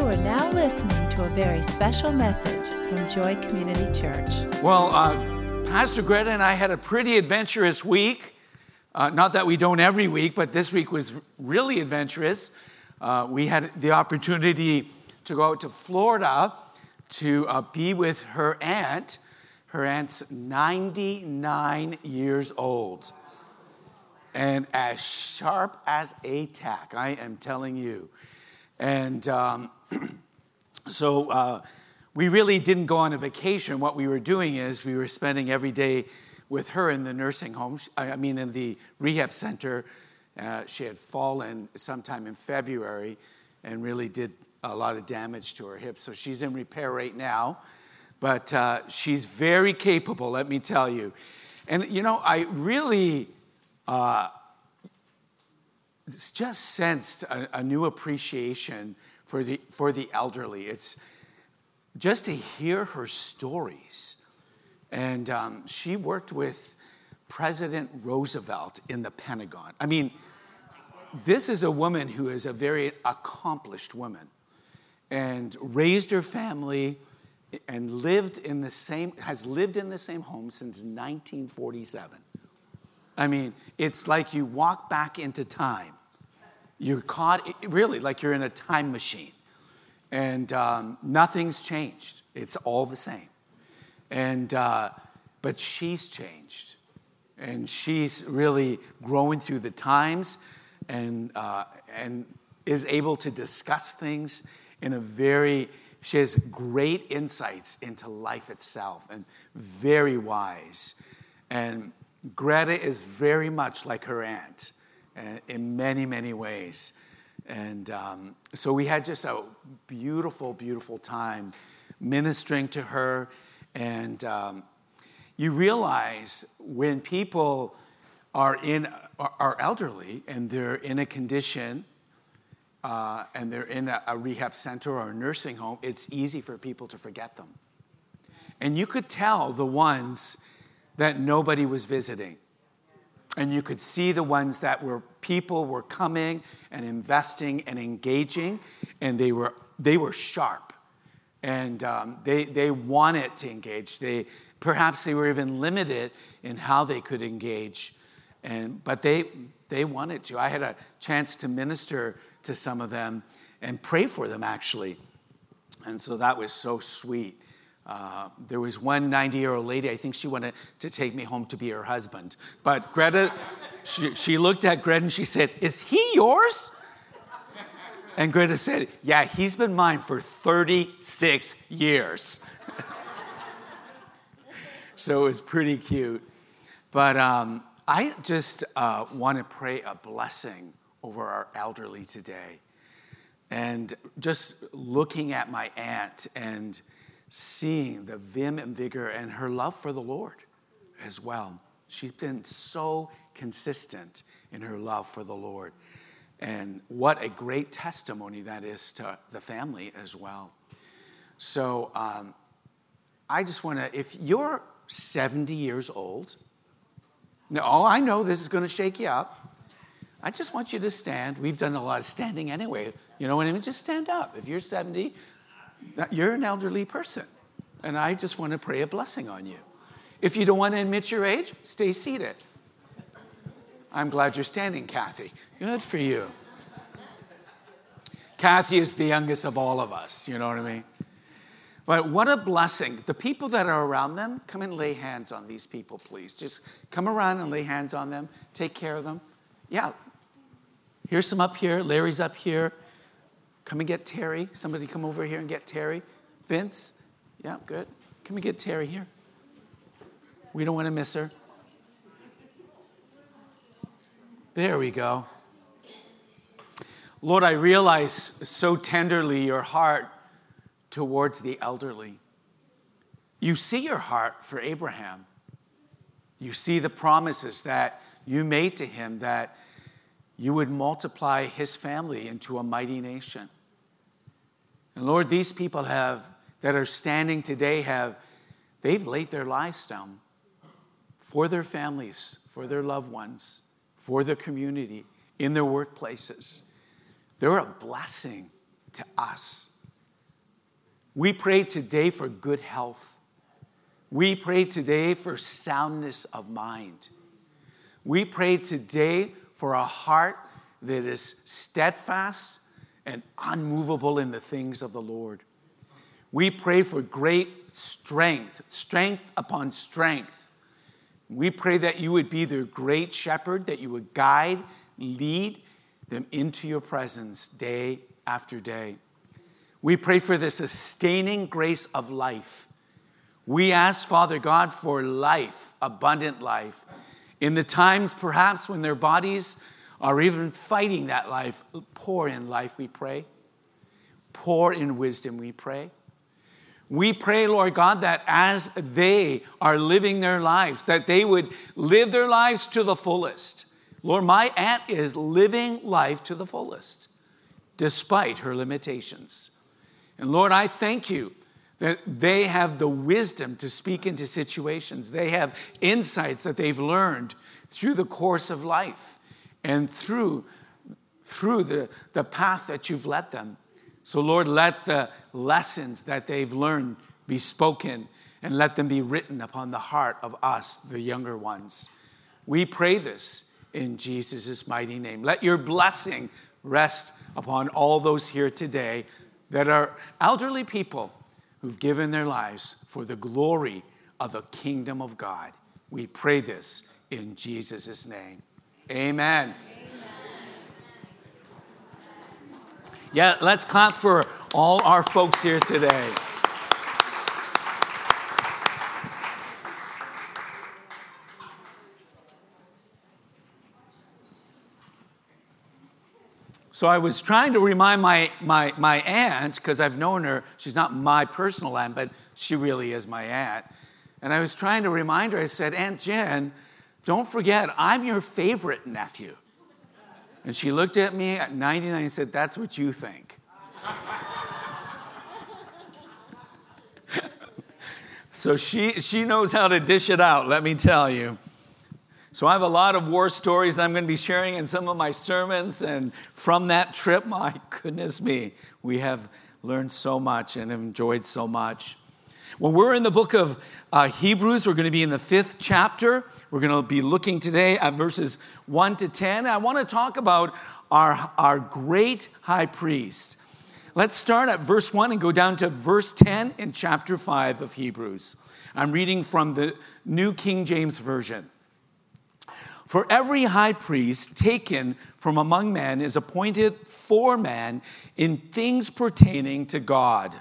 are now listening to a very special message from Joy Community Church. Well, Pastor Greta and I had a pretty adventurous week. Not that we don't every week, but this week was really adventurous. We had the opportunity to go out to Florida to be with her aunt. Her aunt's 99 years old. And as sharp as a tack, I am telling you. And so we really didn't go on a vacation. What we were doing is we were spending every day with her in the nursing home. In the rehab center. She had fallen sometime in February and really did a lot of damage to her hips. So she's in repair right now. But she's very capable, let me tell you. And, I really just sensed a new appreciation for the elderly. It's just to hear her stories. And she worked with President Roosevelt in the Pentagon. I mean, this is a woman who is a very accomplished woman and raised her family and has lived in the same home since 1947. I mean, it's like you walk back into time. You're caught, really, like you're in a time machine. And nothing's changed. It's all the same. And but she's changed. And she's really growing through the times and is able to discuss things she has great insights into life itself and very wise. And Greta is very much like her aunt in many, many ways. And so we had just a beautiful, beautiful time ministering to her. And you realize when people are elderly and they're in a condition and they're in a rehab center or a nursing home, it's easy for people to forget them. And you could tell the ones that nobody was visiting. And you could see the ones that people were coming and investing and engaging, and they were sharp. And they wanted to engage. Perhaps they were even limited in how they could engage. But they wanted to. I had a chance to minister to some of them and pray for them, actually. And so that was so sweet. There was one 90-year-old lady, I think she wanted to take me home to be her husband. But Greta, she looked at Greta and she said, "Is he yours?" And Greta said, "Yeah, he's been mine for 36 years. So it was pretty cute. But I just want to pray a blessing over our elderly today. And just looking at my aunt and seeing the vim and vigor and her love for the Lord as well. She's been so consistent in her love for the Lord. And what a great testimony that is to the family as well. So I just want to, if you're 70 years old, now I know this is going to shake you up. I just want you to stand. We've done a lot of standing anyway. You know what I mean? Just stand up. If you're 70, you're an elderly person. And I just want to pray a blessing on you. If you don't want to admit your age, stay seated. I'm glad you're standing, Kathy. Good for you. Kathy is the youngest of all of us. You know what I mean? But what a blessing. The people that are around them, come and lay hands on these people, please. Just come around and lay hands on them. Take care of them. Yeah. Here's some up here. Larry's up here. Come and get Terry. Somebody come over here and get Terry. Vince. Yeah, good. Come and get Terry here. We don't want to miss her. There we go. Lord, I realize so tenderly your heart towards the elderly. You see your heart for Abraham. You see the promises that you made to him that you would multiply his family into a mighty nation. And Lord, these people that are standing today they've laid their lives down for their families, for their loved ones, for their community, in their workplaces. They're a blessing to us. We pray today for good health. We pray today for soundness of mind. We pray today for a heart that is steadfast and unmovable in the things of the Lord. We pray for great strength, strength upon strength. We pray that you would be their great shepherd, that you would guide, lead them into your presence day after day. We pray for the sustaining grace of life. We ask, Father God, for life, abundant life. In the times perhaps when their bodies are even fighting that life, pour in life, we pray. Pour in wisdom, we pray. We pray, Lord God, that as they are living their lives, that they would live their lives to the fullest. Lord, my aunt is living life to the fullest, despite her limitations. And Lord, I thank you that they have the wisdom to speak into situations. They have insights that they've learned through the course of life and through the path that you've led them. So Lord, let the lessons that they've learned be spoken and let them be written upon the heart of us, the younger ones. We pray this in Jesus' mighty name. Let your blessing rest upon all those here today that are elderly people who've given their lives for the glory of the kingdom of God. We pray this in Jesus' name. Amen. Yeah, let's clap for all our folks here today. So I was trying to remind my aunt, because I've known her. She's not my personal aunt, but she really is my aunt. And I was trying to remind her, I said, Aunt Jen, don't forget, I'm your favorite nephew. And she looked at me at 99 and said, that's what you think. So she knows how to dish it out, let me tell you. So I have a lot of war stories I'm going to be sharing in some of my sermons. And from that trip, my goodness me, we have learned so much and have enjoyed so much. Well, we're in the book of Hebrews. We're going to be in the 5th chapter. We're going to be looking today at verses 1 to 10. I want to talk about our great high priest. Let's start at verse 1 and go down to verse 10 in chapter 5 of Hebrews. I'm reading from the New King James Version. For every high priest taken from among men is appointed for man in things pertaining to God,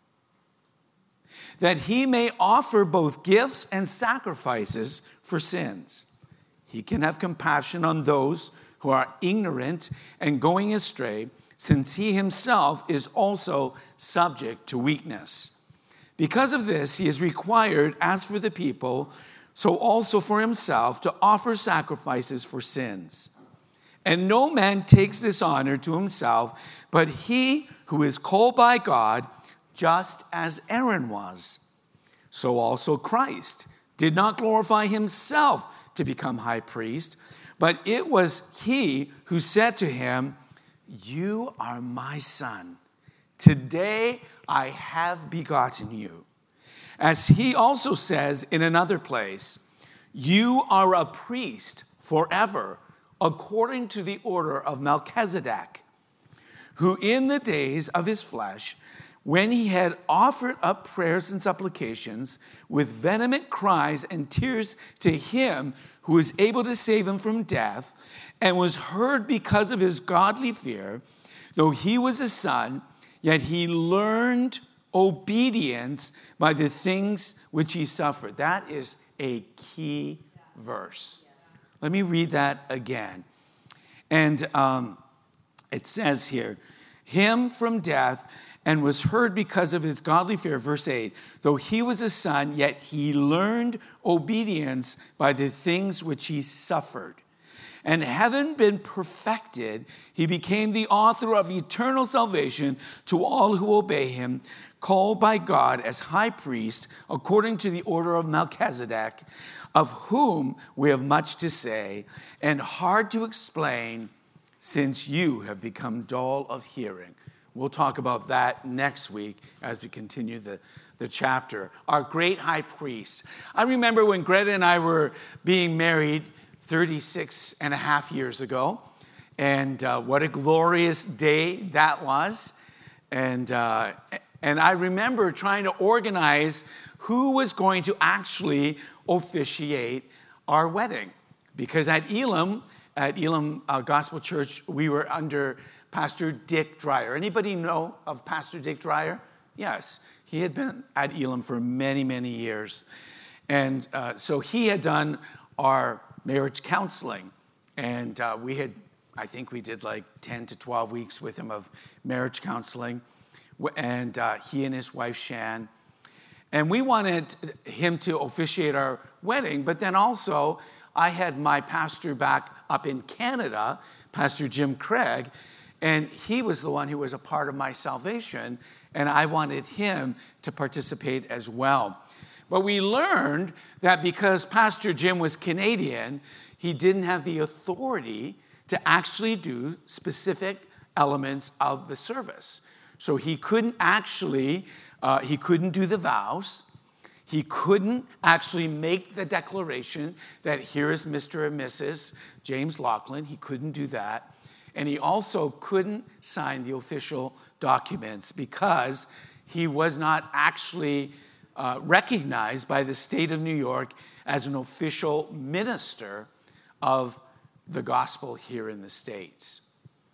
that he may offer both gifts and sacrifices for sins. He can have compassion on those who are ignorant and going astray, since he himself is also subject to weakness. Because of this, he is required, as for the people, so also for himself, to offer sacrifices for sins. And no man takes this honor to himself, but he who is called by God, just as Aaron was. So also Christ did not glorify himself to become high priest, but it was he who said to him, "You are my son. Today I have begotten you." As he also says in another place, "You are a priest forever, according to the order of Melchizedek, who in the days of his flesh, when he had offered up prayers and supplications with vehement cries and tears to him who was able to save him from death, and was heard because of his godly fear, though he was a son, yet he learned obedience by the things which he suffered." That is a key verse. Let me read that again. And it says here, him from death, and was heard because of his godly fear. Verse 8, though he was a son, yet he learned obedience by the things which he suffered. And having been perfected, he became the author of eternal salvation to all who obey him, called by God as high priest according to the order of Melchizedek, of whom we have much to say and hard to explain, since you have become dull of hearing. We'll talk about that next week as we continue the chapter. Our great high priest. I remember when Greta and I were being married 36 and a half years ago. And what a glorious day that was. And I remember trying to organize who was going to actually officiate our wedding. Because at Elam Gospel Church, we were under Pastor Dick Dreyer. Anybody know of Pastor Dick Dreyer? Yes, he had been at Elam for many, many years. And so he had done our marriage counseling. And I think we did like 10 to 12 weeks with him of marriage counseling. And he and his wife, Shan. And we wanted him to officiate our wedding, but then also I had my pastor back up in Canada, Pastor Jim Craig, and he was the one who was a part of my salvation, and I wanted him to participate as well. But we learned that because Pastor Jim was Canadian, he didn't have the authority to actually do specific elements of the service. So he couldn't actually, he couldn't do the vows. He couldn't actually make the declaration that here is Mr. and Mrs. James Laughlin. He couldn't do that. And he also couldn't sign the official documents because he was not actually recognized by the state of New York as an official minister of the gospel here in the States.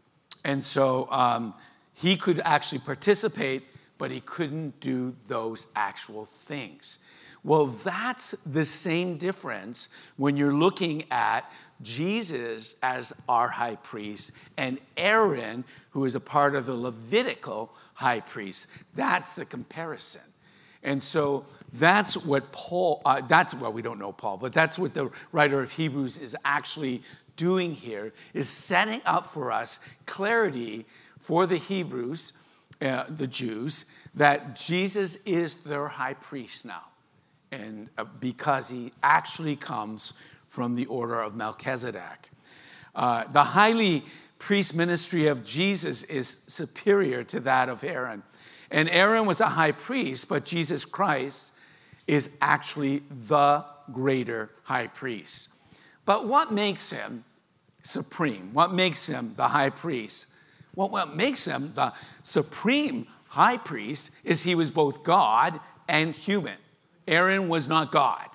And so he could actually participate, but he couldn't do those actual things. Well, that's the same difference when you're looking at Jesus as our high priest and Aaron, who is a part of the Levitical high priest. That's the comparison. And so that's what Paul, we don't know Paul, but that's what the writer of Hebrews is actually doing here, is setting up for us clarity for the Hebrews, the Jews, that Jesus is their high priest now. And because he actually comes from the order of Melchizedek. The highly priest ministry of Jesus is superior to that of Aaron. And Aaron was a high priest, but Jesus Christ is actually the greater high priest. But what makes him supreme? What makes him the high priest? Well, what makes him the supreme high priest is he was both God and human. Aaron was not God.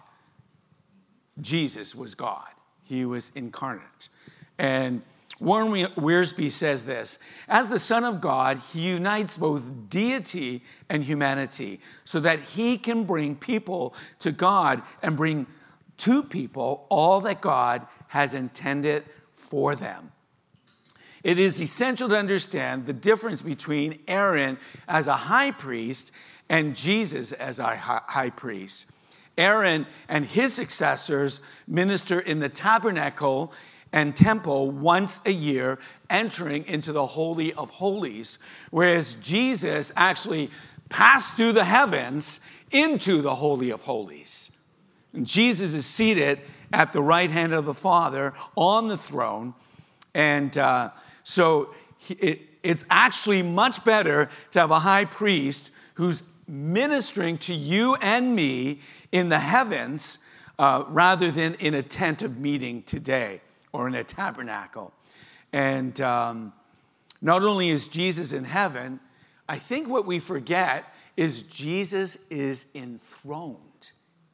Jesus was God. He was incarnate. And Warren Wiersbe says this: as the Son of God, he unites both deity and humanity so that he can bring people to God and bring to people all that God has intended for them. It is essential to understand the difference between Aaron as a high priest and Jesus as our high priest. Aaron and his successors minister in the tabernacle and temple once a year, entering into the Holy of Holies, whereas Jesus actually passed through the heavens into the Holy of Holies. And Jesus is seated at the right hand of the Father on the throne, and so it's actually much better to have a high priest who's ministering to you and me in the heavens rather than in a tent of meeting today or in a tabernacle. And not only is Jesus in heaven, I think what we forget is Jesus is enthroned.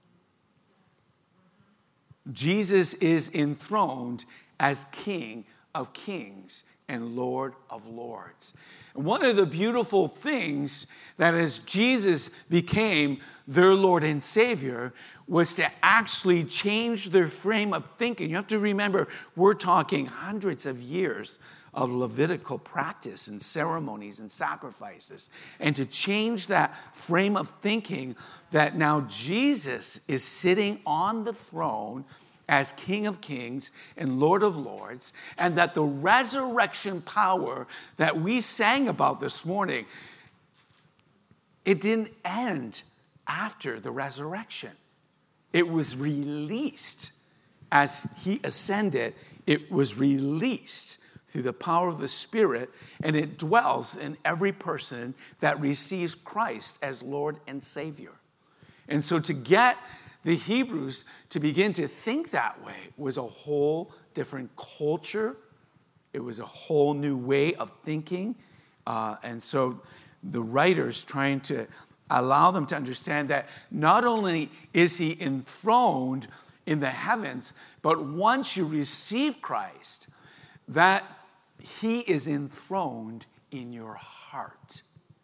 Jesus is enthroned as King of Kings and Lord of Lords. And one of the beautiful things that as Jesus became their Lord and Savior was to actually change their frame of thinking. You have to remember, we're talking hundreds of years of Levitical practice and ceremonies and sacrifices. And to change that frame of thinking that now Jesus is sitting on the throne as King of Kings and Lord of Lords, and that the resurrection power that we sang about this morning, it didn't end after the resurrection. It was released as he ascended. It was released through the power of the Spirit, and it dwells in every person that receives Christ as Lord and Savior. And so to get the Hebrews to begin to think that way was a whole different culture. It was a whole new way of thinking. And so the writers trying to allow them to understand that not only is he enthroned in the heavens, but once you receive Christ, that he is enthroned in your heart.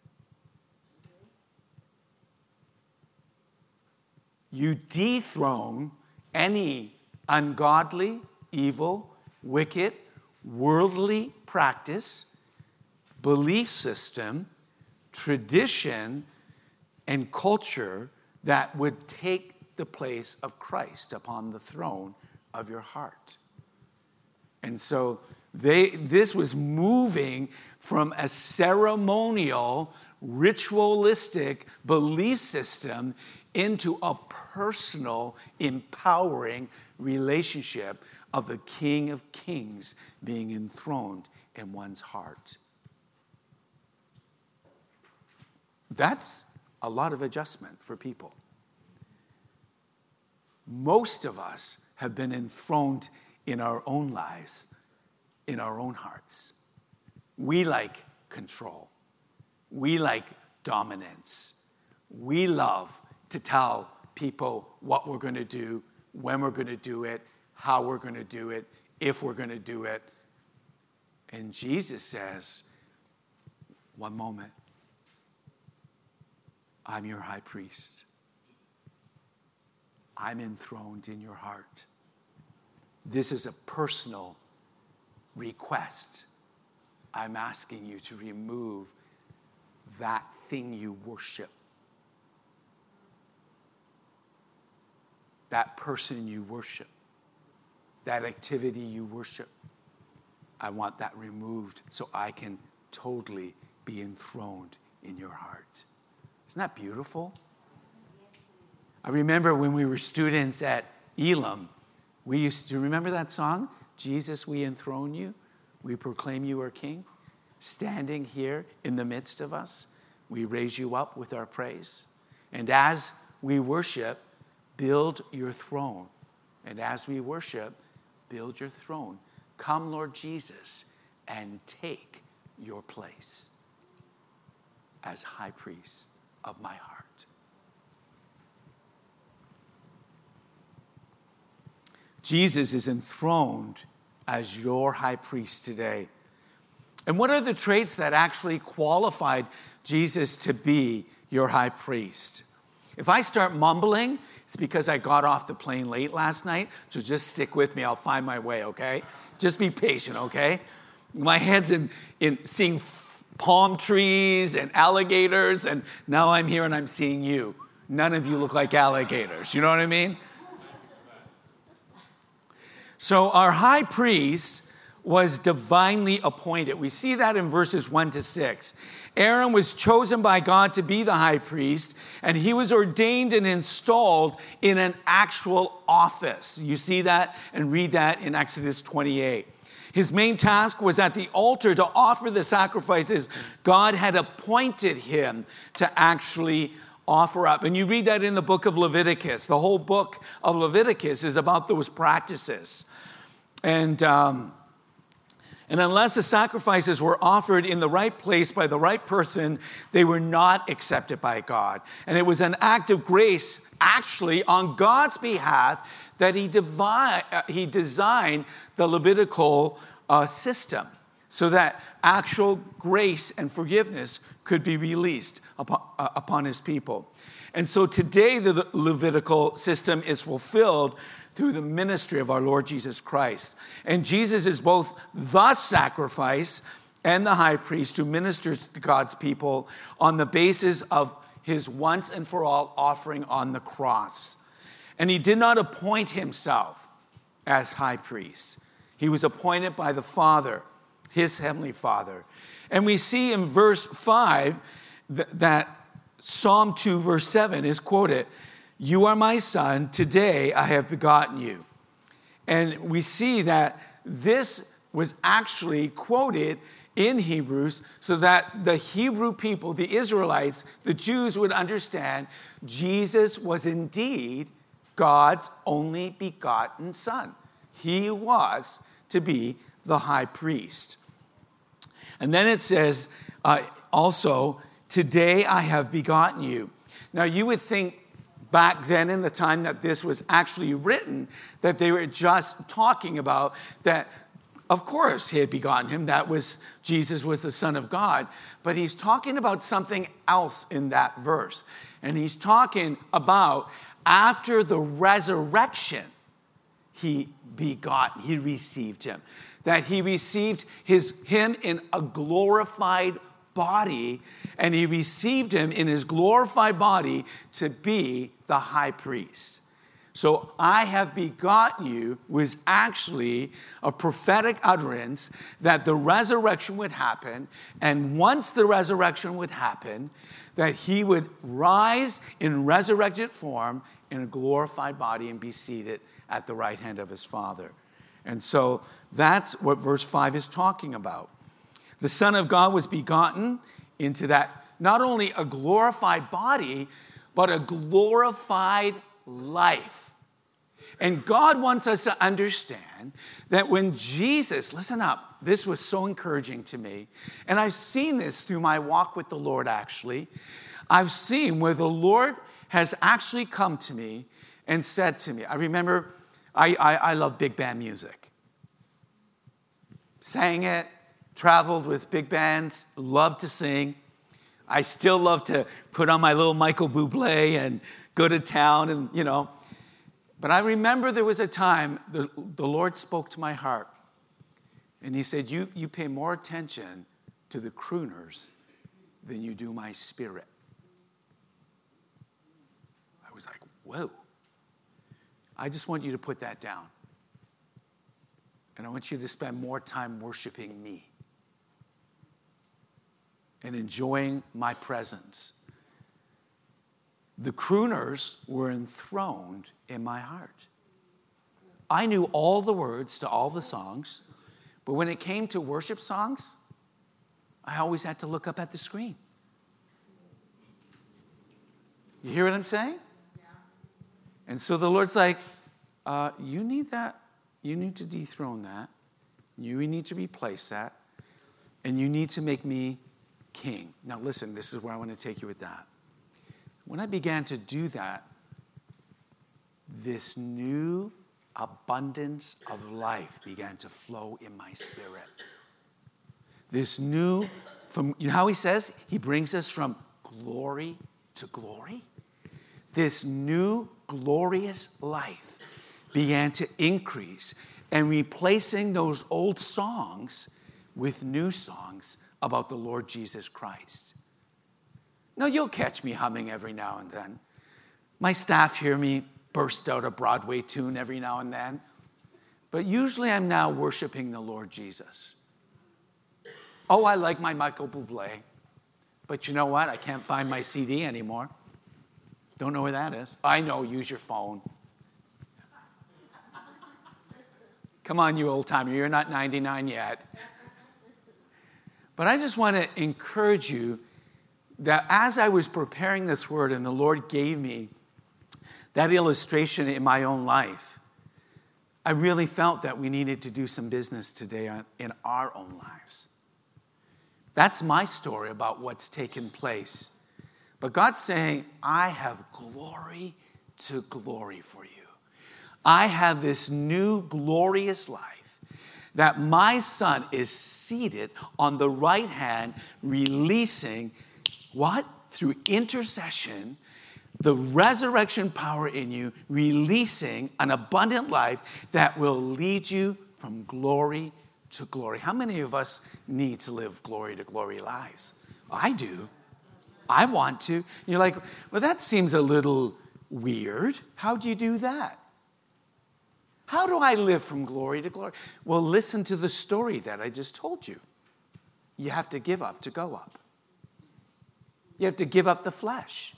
You dethrone any ungodly, evil, wicked, worldly practice, belief system, tradition, and culture that would take the place of Christ upon the throne of your heart. And so this was moving from a ceremonial, ritualistic belief system into a personal, empowering relationship of the King of Kings being enthroned in one's heart. That's a lot of adjustment for people. Most of us have been enthroned in our own lives, in our own hearts. We like control. We like dominance. We love to tell people what we're going to do, when we're going to do it, how we're going to do it, if we're going to do it. And Jesus says, one moment, I'm your high priest. I'm enthroned in your heart. This is a personal request. I'm asking you to remove that thing you worship. That person you worship. That activity you worship. I want that removed so I can totally be enthroned in your heart. Isn't that beautiful? I remember when we were students at Elam, we used to, remember that song? Jesus, we enthrone you. We proclaim you our King. Standing here in the midst of us, we raise you up with our praise. And as we worship, build your throne. And as we worship, build your throne. Come, Lord Jesus, and take your place as high priest of my heart. Jesus is enthroned as your high priest today. And what are the traits that actually qualified Jesus to be your high priest? If I start mumbling, it's because I got off the plane late last night, so just stick with me. I'll find my way, okay? Just be patient, okay? My head's in seeing palm trees and alligators, and now I'm here and I'm seeing you. None of you look like alligators. You know what I mean? So our high priest was divinely appointed. We see that in verses 1-6. Aaron was chosen by God to be the high priest, and he was ordained and installed in an actual office. You see that and read that in Exodus 28. His main task was at the altar to offer the sacrifices God had appointed him to actually offer up. And you read that in the book of Leviticus. The whole book of Leviticus is about those practices. And unless the sacrifices were offered in the right place by the right person, they were not accepted by God. And it was an act of grace, actually, on God's behalf, that he designed the Levitical system so that actual grace and forgiveness could be released upon his people. And so today the Levitical system is fulfilled through the ministry of our Lord Jesus Christ. And Jesus is both the sacrifice and the high priest who ministers to God's people on the basis of his once and for all offering on the cross. And he did not appoint himself as high priest. He was appointed by the Father, his heavenly Father. And we see in verse 5 that Psalm 2 verse 7 is quoted, "You are my son, today I have begotten you." And we see that this was actually quoted in Hebrews so that the Hebrew people, the Israelites, the Jews would understand Jesus was indeed God's only begotten Son. He was to be the high priest. And then it says also, today I have begotten you. Now you would think back then in the time that this was actually written that they were just talking about that, of course, he had begotten him. That was, Jesus was the Son of God. But he's talking about something else in that verse. And he's talking about after the resurrection, he received him. That he received him in a glorified body, and he received him in his glorified body to be the high priest. So I have begotten you was actually a prophetic utterance that the resurrection would happen, and once the resurrection would happen, that he would rise in resurrected form in a glorified body and be seated at the right hand of his Father. And so that's what verse 5 is talking about. The Son of God was begotten into that, not only a glorified body, but a glorified life. And God wants us to understand that when Jesus, listen up, this was so encouraging to me, and I've seen this through my walk with the Lord actually. I've seen where the Lord has actually come to me and said to me, I remember I love big band music. Sang it, traveled with big bands, loved to sing. I still love to put on my little Michael Bublé and go to town and, you know. But I remember there was a time the Lord spoke to my heart. And he said, you pay more attention to the crooners than you do my spirit. I was like, whoa. I just want you to put that down. And I want you to spend more time worshiping me and enjoying my presence. The crooners were enthroned in my heart. I knew all the words to all the songs, but when it came to worship songs, I always had to look up at the screen. You hear what I'm saying? Yeah. And so the Lord's like, you need that. You need to dethrone that. You need to replace that. And you need to make me king. Now listen, this is where I want to take you with that. When I began to do that, this new abundance of life began to flow in my spirit. This new, you know how he says? He brings us from glory to glory. This new glorious life began to increase and replacing those old songs with new songs about the Lord Jesus Christ. Now, you'll catch me humming every now and then. My staff hear me burst out a Broadway tune every now and then. But usually I'm now worshiping the Lord Jesus. Oh, I like my Michael Bublé. But you know what? I can't find my CD anymore. Don't know where that is. I know, use your phone. Come on, you old timer, you're not 99 yet. But I just want to encourage you that as I was preparing this word and the Lord gave me that illustration in my own life, I really felt that we needed to do some business today in our own lives. That's my story about what's taken place. But God's saying, I have glory to glory for you. I have this new glorious life that my Son is seated on the right hand, releasing what? Through intercession, the resurrection power in you, releasing an abundant life that will lead you from glory to glory. How many of us need to live glory to glory lives? I do. I want to. You're like, well, that seems a little weird. How do you do that? How do I live from glory to glory? Well, listen to the story that I just told you. You have to give up to go up. You have to give up the flesh.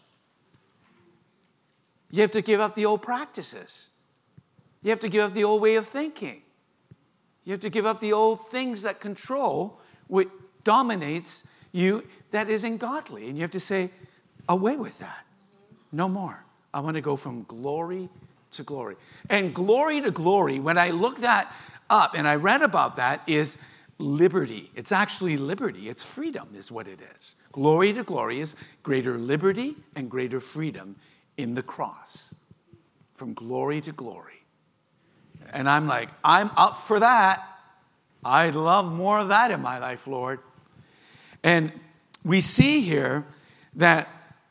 You have to give up the old practices. You have to give up the old way of thinking. You have to give up the old things that control what dominates you that isn't godly. And you have to say, away with that. No more. I want to go from glory to glory. And glory to glory, when I looked that up and I read about that, is liberty. It's actually liberty. It's freedom is what it is. Glory to glory is greater liberty and greater freedom in the cross. From glory to glory. And I'm like, I'm up for that. I'd love more of that in my life, Lord. And we see here that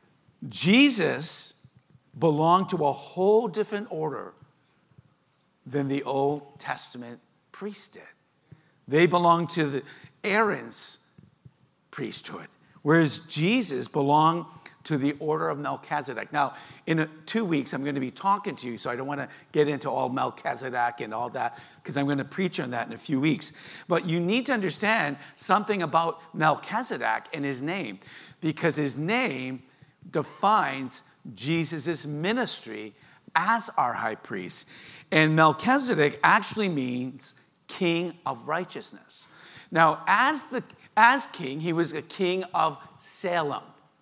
Jesus belonged to a whole different order than the Old Testament priests did. They belonged to the Aaron's priesthood, whereas Jesus belonged to the order of Melchizedek. Now, in 2 weeks, I'm going to be talking to you, so I don't want to get into all Melchizedek and all that, because I'm going to preach on that in a few weeks. But you need to understand something about Melchizedek and his name, because his name defines Jesus' ministry as our high priest. And Melchizedek actually means king of righteousness. Now, as king, he was a king of Salem.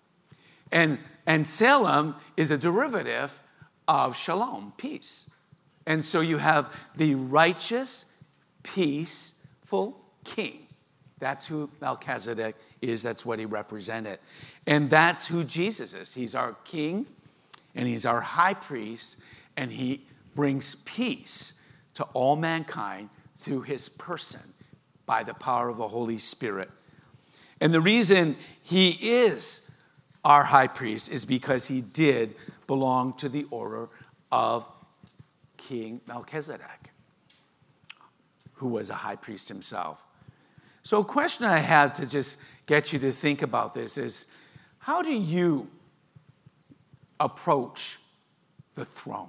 And Salem is a derivative of shalom, peace. And so you have the righteous, peaceful king. That's who Melchizedek is. That's what he represented. And that's who Jesus is. He's our king, and he's our high priest, and he brings peace to all mankind through his person by the power of the Holy Spirit. And the reason he is our high priest is because he did belong to the order of King Melchizedek, who was a high priest himself. So a question I have to just get you to think about this is, how do you approach the throne?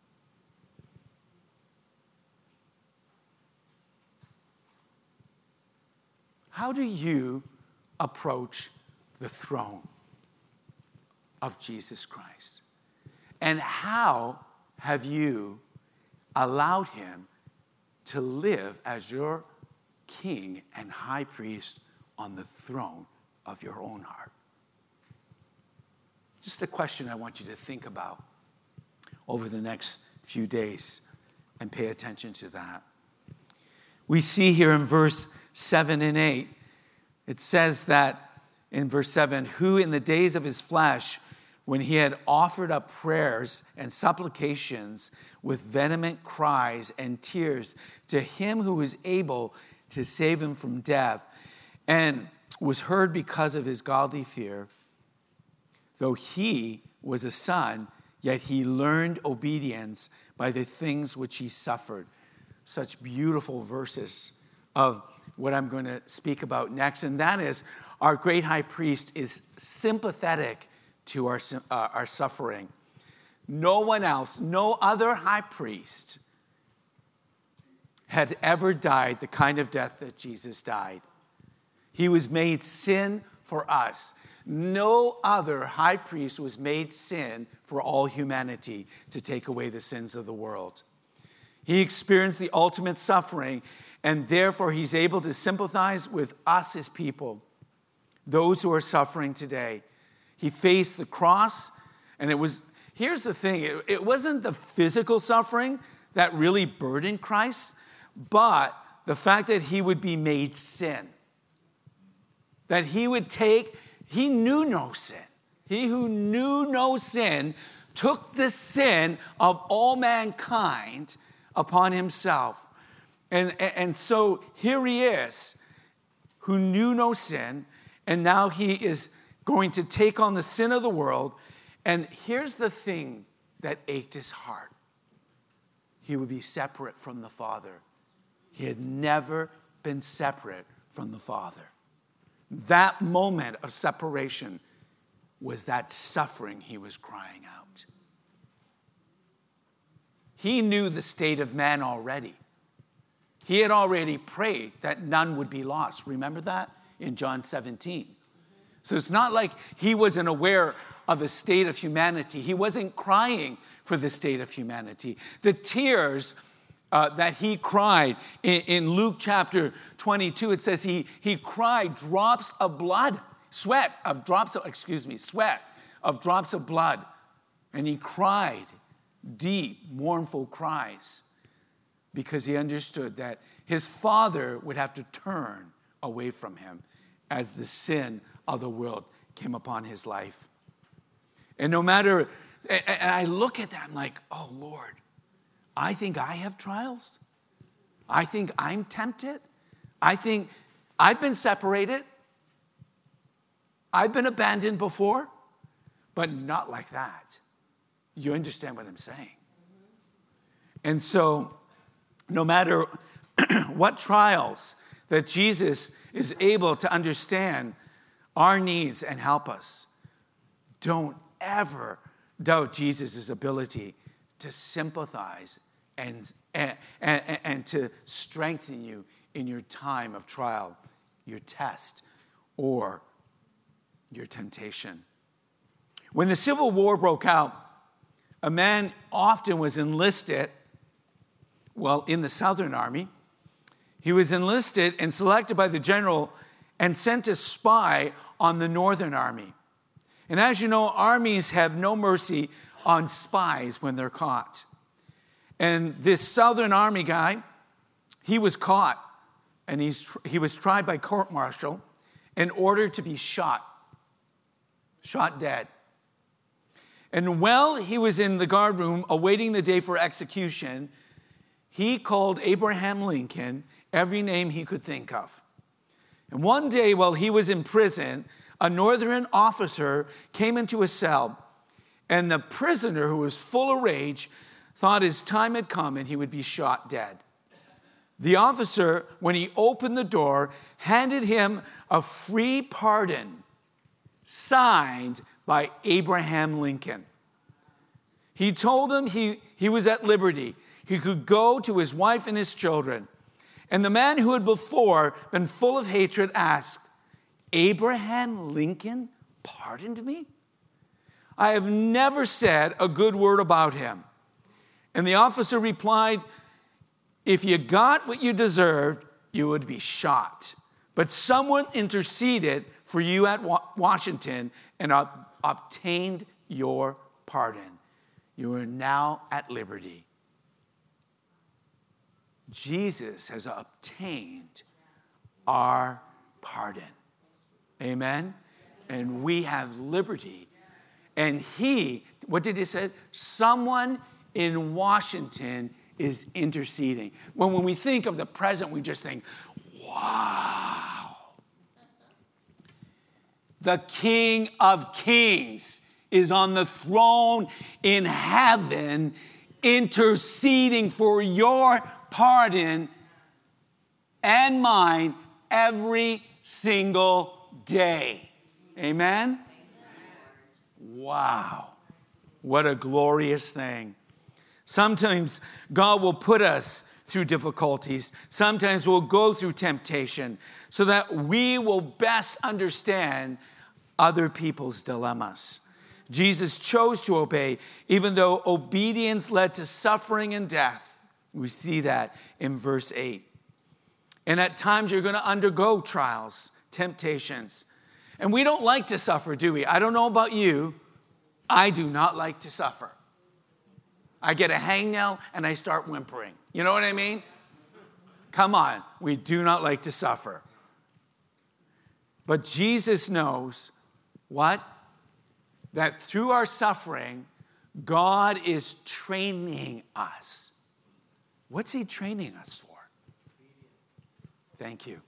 How do you approach the throne of Jesus Christ? And how have you allowed him to live as your king and high priest on the throne of your own heart? Just a question I want you to think about over the next few days and pay attention to that. We see here in verse 7 and 8, it says that in verse 7, who in the days of his flesh, when he had offered up prayers and supplications with vehement cries and tears to him who was able to save him from death, and was heard because of his godly fear, though he was a son, yet he learned obedience by the things which he suffered. Such beautiful verses of what I'm going to speak about next. And that is, our great high priest is sympathetic to our suffering. No one else, no other high priest had ever died the kind of death that Jesus died. He was made sin for us. No other high priest was made sin for all humanity to take away the sins of the world. He experienced the ultimate suffering, and therefore he's able to sympathize with us, his people, those who are suffering today. He faced the cross, and here's the thing, it wasn't the physical suffering that really burdened Christ, but the fact that he would be made sin. That he knew no sin. He who knew no sin took the sin of all mankind upon himself. And so here he is, who knew no sin, and now he is going to take on the sin of the world. And here's the thing that ached his heart. He would be separate from the Father. He had never been separate from the Father. That moment of separation was that suffering he was crying out. He knew the state of man already. He had already prayed that none would be lost. Remember that in John 17? So it's not like he wasn't aware of the state of humanity. He wasn't crying for the state of humanity. The tears that he cried. In Luke chapter 22, it says he cried drops of blood, sweat of drops of blood. And he cried deep, mournful cries because he understood that his Father would have to turn away from him as the sin of the world came upon his life. And no matter, and I look at that, I'm like, oh, Lord, I think I have trials. I think I'm tempted. I think I've been separated. I've been abandoned before, but not like that. You understand what I'm saying? And so, no matter what trials, that Jesus is able to understand our needs and help us. Don't ever doubt Jesus' ability to sympathize and to strengthen you in your time of trial, your test, or your temptation. When the Civil War broke out, a man often was enlisted, in the Southern Army. He was enlisted and selected by the general and sent to spy on the Northern Army. And as you know, armies have no mercy on spies when they're caught. And this Southern Army guy, he was caught, and he was tried by court-martial in order to be shot dead. And while he was in the guard room awaiting the day for execution, he called Abraham Lincoln every name he could think of. And one day while he was in prison, a Northern officer came into his cell, and the prisoner, who was full of rage, thought his time had come and he would be shot dead. The officer, when he opened the door, handed him a free pardon signed by Abraham Lincoln. He told him he was at liberty. He could go to his wife and his children. And the man who had before been full of hatred asked, Abraham Lincoln pardoned me? I have never said a good word about him. And the officer replied, if you got what you deserved, you would be shot. But someone interceded for you at Washington and obtained your pardon. You are now at liberty. Jesus has obtained our pardon. Amen? And we have liberty. And what did he say? Someone in Washington is interceding. When we think of the present, we just think, wow. The King of Kings is on the throne in heaven, interceding for your pardon and mine every single day. Amen? Wow. What a glorious thing. Sometimes God will put us through difficulties. Sometimes we'll go through temptation so that we will best understand other people's dilemmas. Jesus chose to obey, even though obedience led to suffering and death. We see that in verse 8. And at times you're going to undergo trials, temptations. And we don't like to suffer, do we? I don't know about you. I do not like to suffer. I get a hangnail and I start whimpering. You know what I mean? Come on. We do not like to suffer. But Jesus knows what? That through our suffering, God is training us. What's he training us for? Thank you.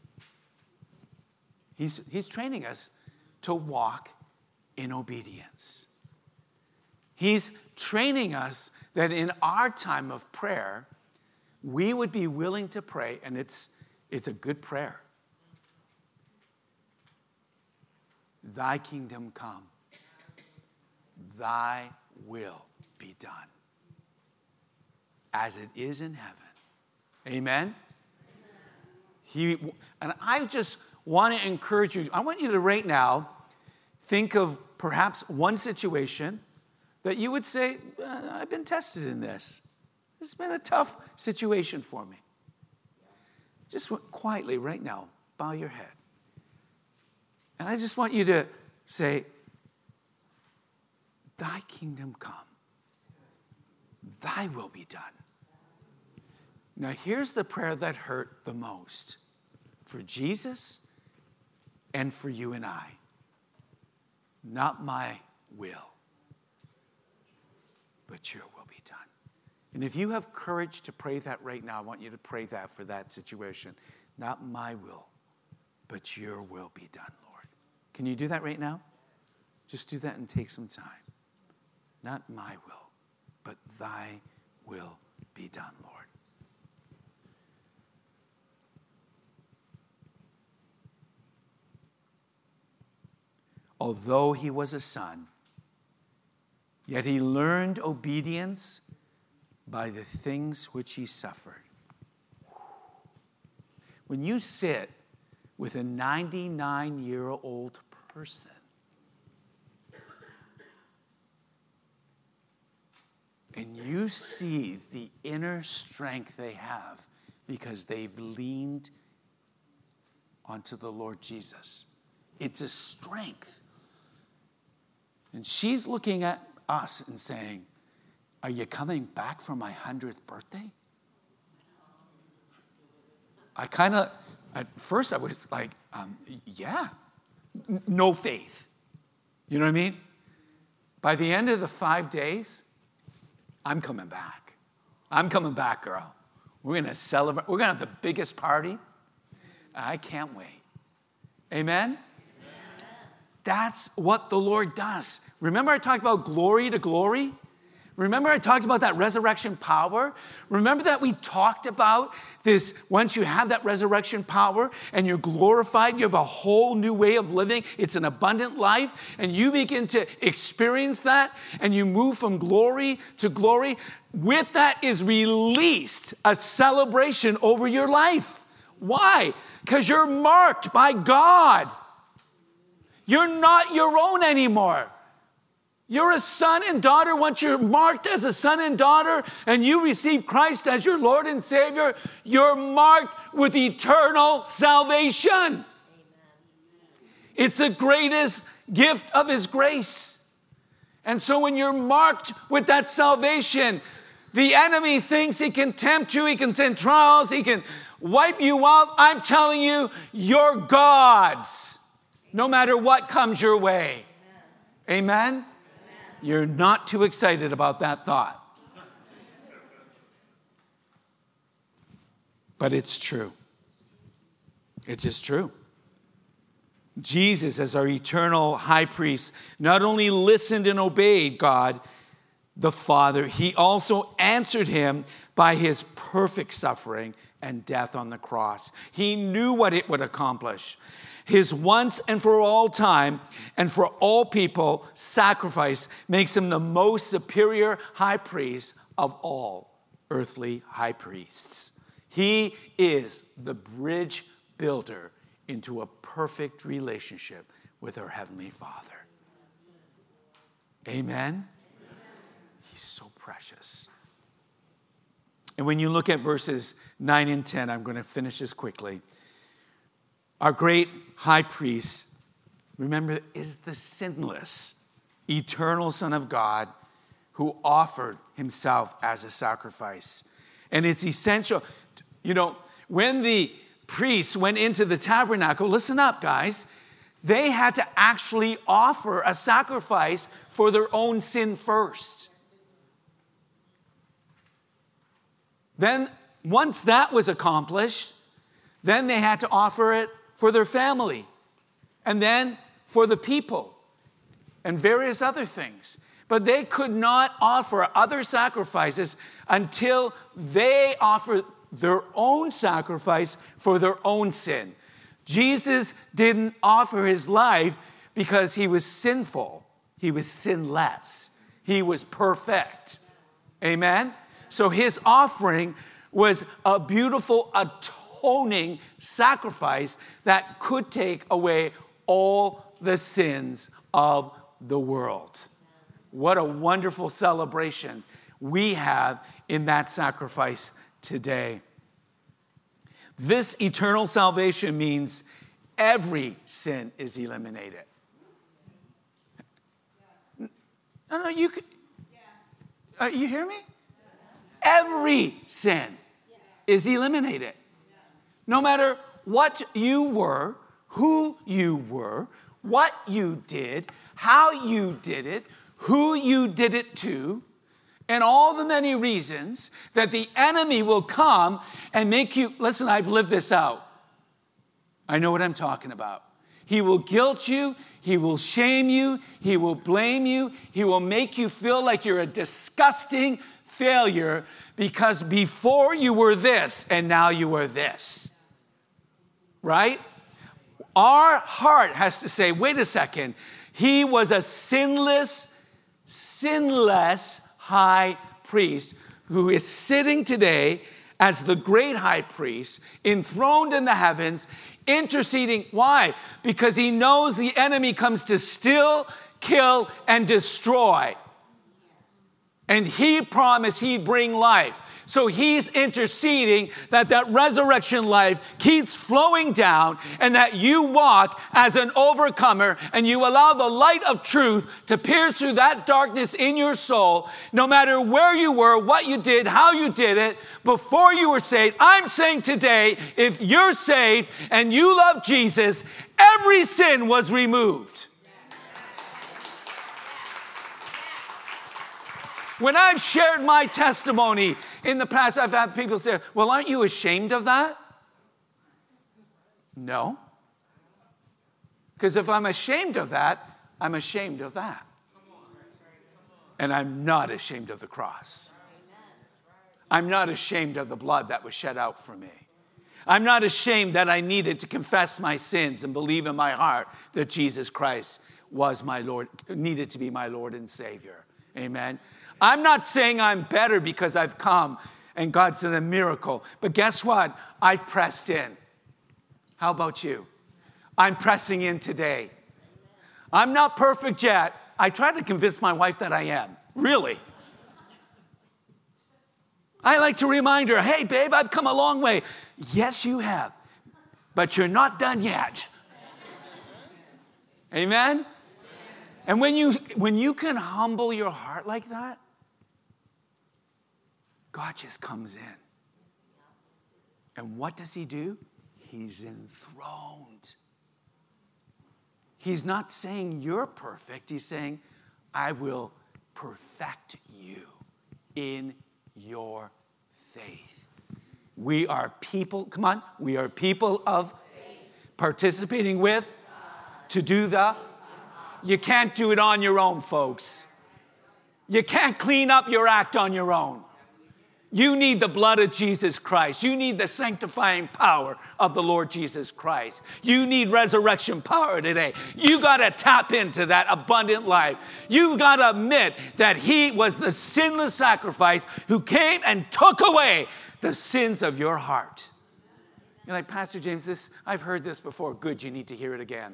He's training us to walk in obedience. He's training us that in our time of prayer, we would be willing to pray, and it's a good prayer. Thy kingdom come, thy will be done, as it is in heaven. Amen? And I just want to encourage you, I want you to right now think of perhaps one situation that you would say, I've been tested in this. This has been a tough situation for me. Just quietly right now, bow your head. And I just want you to say, thy kingdom come. Thy will be done. Now here's the prayer that hurt the most for Jesus and for you and I. Not my will, but your will be done. And if you have courage to pray that right now, I want you to pray that for that situation. Not my will, but your will be done, Lord. Can you do that right now? Just do that and take some time. Not my will, but thy will be done, Lord. Although he was a son, yet he learned obedience by the things which he suffered. When you sit with a 99-year-old person, and you see the inner strength they have because they've leaned onto the Lord Jesus, it's a strength. And she's looking at us and saying, are you coming back for my 100th birthday? At first I was like, yeah, no faith. You know what I mean? By the end of the 5 days, I'm coming back. I'm coming back, girl. We're going to celebrate. We're going to have the biggest party. I can't wait. Amen? That's what the Lord does. Remember I talked about glory to glory? Remember I talked about that resurrection power? Remember that we talked about this, once you have that resurrection power and you're glorified, you have a whole new way of living. It's an abundant life, and you begin to experience that, and you move from glory to glory. With that is released a celebration over your life. Why? Because you're marked by God. You're not your own anymore. You're a son and daughter. Once you're marked as a son and daughter and you receive Christ as your Lord and Savior, you're marked with eternal salvation. Amen. It's the greatest gift of His grace. And so when you're marked with that salvation, the enemy thinks he can tempt you, he can send trials, he can wipe you out. I'm telling you, you're God's. No matter what comes your way. Amen? Amen? You're not too excited about that thought. But it's true. It's just true. Jesus, as our eternal high priest, not only listened and obeyed God, the Father, he also answered him by his perfect suffering and death on the cross. He knew what it would accomplish. His once and for all time and for all people sacrifice makes him the most superior high priest of all earthly high priests. He is the bridge builder into a perfect relationship with our Heavenly Father. Amen? He's so precious. And when you look at verses 9 and 10, I'm going to finish this quickly. Our great high priest, remember, is the sinless, eternal Son of God who offered himself as a sacrifice. And it's essential. You know, when the priests went into the tabernacle, listen up, guys, they had to actually offer a sacrifice for their own sin first. Then, once that was accomplished, then they had to offer it for their family, and then for the people, and various other things. But they could not offer other sacrifices until they offered their own sacrifice for their own sin. Jesus didn't offer his life because he was sinful. He was sinless. He was perfect. Amen? So his offering was a beautiful atoning sacrifice that could take away all the sins of the world. What a wonderful celebration. we have in that sacrifice today. This eternal salvation means every sin is eliminated. No, you could. You hear me? Every sin is eliminated. No matter what you were, who you were, what you did, how you did it, who you did it to, and all the many reasons that the enemy will come and make you, listen, I've lived this out. I know what I'm talking about. He will guilt you. He will shame you. He will blame you. He will make you feel like you're a disgusting failure because before you were this and now you are this. Right? Our heart has to say, wait a second. He was a sinless high priest who is sitting today as the great high priest, enthroned in the heavens, interceding. Why? Because he knows the enemy comes to steal, kill, and destroy. And he promised he'd bring life. So he's interceding that resurrection life keeps flowing down and that you walk as an overcomer and you allow the light of truth to pierce through that darkness in your soul, no matter where you were, what you did, how you did it, before you were saved. I'm saying today, if you're saved and you love Jesus, every sin was removed. When I've shared my testimony in the past, I've had people say, well, aren't you ashamed of that? No. Because if I'm ashamed of that, I'm ashamed of that. And I'm not ashamed of the cross. I'm not ashamed of the blood that was shed out for me. I'm not ashamed that I needed to confess my sins and believe in my heart that Jesus Christ was my Lord, needed to be my Lord and Savior. Amen. I'm not saying I'm better because I've come and God's done a miracle. But guess what? I've pressed in. How about you? I'm pressing in today. I'm not perfect yet. I tried to convince my wife that I am. Really. I like to remind her, hey, babe, I've come a long way. Yes, you have. But you're not done yet. Amen? And when you can humble your heart like that, God just comes in. And what does he do? He's enthroned. He's not saying you're perfect. He's saying, I will perfect you in your faith. We are people, come on, we are people of faith. Participating with, to do the, you can't do it on your own, folks. You can't clean up your act on your own. You need the blood of Jesus Christ. You need the sanctifying power of the Lord Jesus Christ. You need resurrection power today. You got to tap into that abundant life. You got to admit that he was the sinless sacrifice who came and took away the sins of your heart. You're like, Pastor James, I've heard this before. Good, you need to hear it again.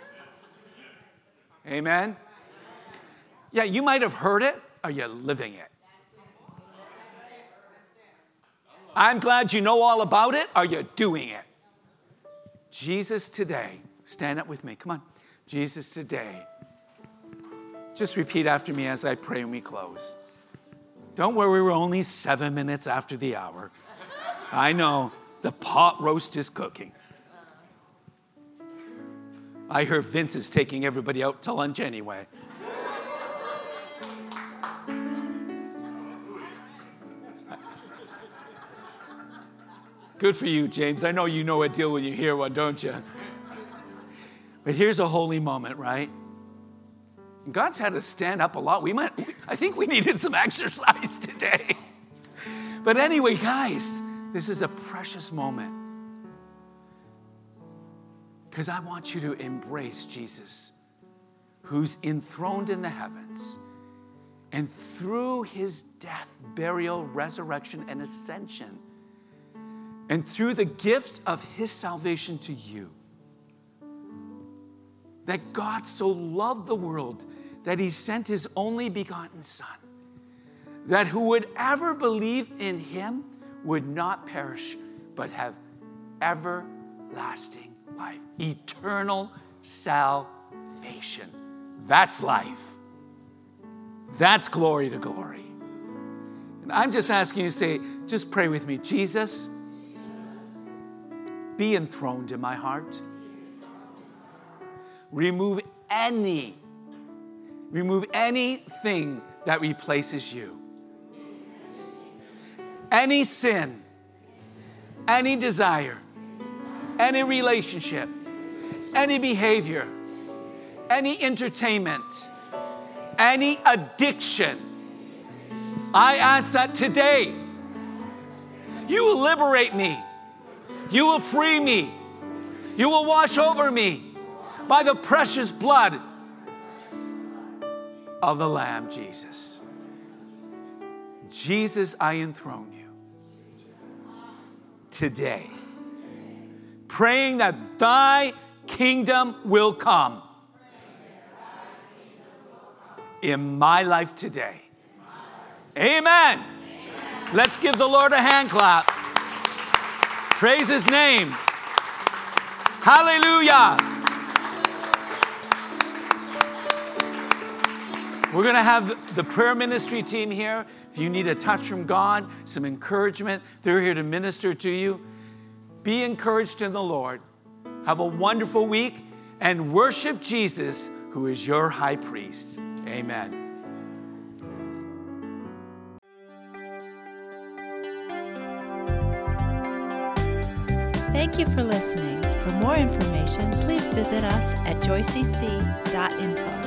Amen? Yeah, you might have heard it. Are you living it? I'm glad you know all about it. Are you doing it? Jesus today, stand up with me. Come on. Jesus today. Just repeat after me as I pray and we close. Don't worry, we're only 7 minutes after the hour. I know the pot roast is cooking. I heard Vince is taking everybody out to lunch anyway. Good for you, James. I know you know a deal when you hear one, don't you? But here's a holy moment, right? God's had to stand up a lot. I think we needed some exercise today. But anyway, guys, this is a precious moment. Because I want you to embrace Jesus, who's enthroned in the heavens. And through his death, burial, resurrection, and ascension, and through the gift of his salvation to you, that God so loved the world that he sent his only begotten Son, that who would ever believe in him would not perish, but have everlasting life, eternal salvation. That's life. That's glory to glory. And I'm just asking you to say, just pray with me. Jesus, be enthroned in my heart. Remove anything that replaces you. Any sin, any desire, any relationship, any behavior, any entertainment, any addiction. I ask that today you will liberate me. You will free me. You will wash over me by the precious blood of the Lamb, Jesus. Jesus, I enthrone you today, praying that thy kingdom will come in my life today. Amen. Let's give the Lord a hand clap. Praise his name. Hallelujah. We're going to have the prayer ministry team here. If you need a touch from God, some encouragement, they're here to minister to you. Be encouraged in the Lord. Have a wonderful week and worship Jesus, who is your high priest. Amen. Thank you for listening. For more information, please visit us at joycec.info.